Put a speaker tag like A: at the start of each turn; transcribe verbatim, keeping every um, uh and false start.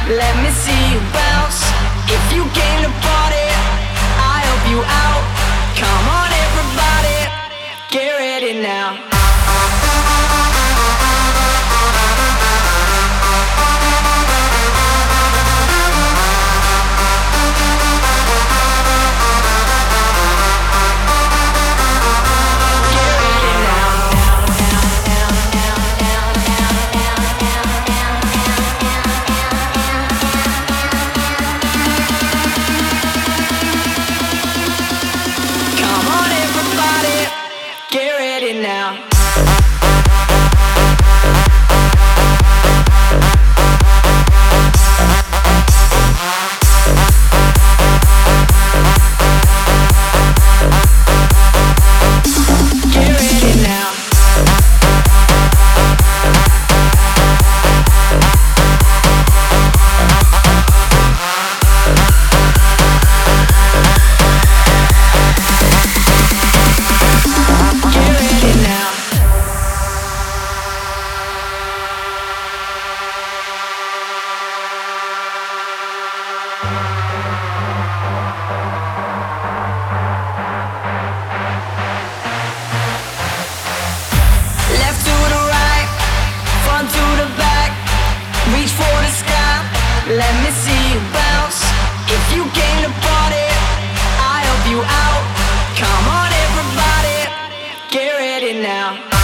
A: Let me see you bounce. If you came to party, I help you out. Come on everybody, get ready now. Now let me see you bounce. If you came to party, I help you out. Come on everybody, get ready now.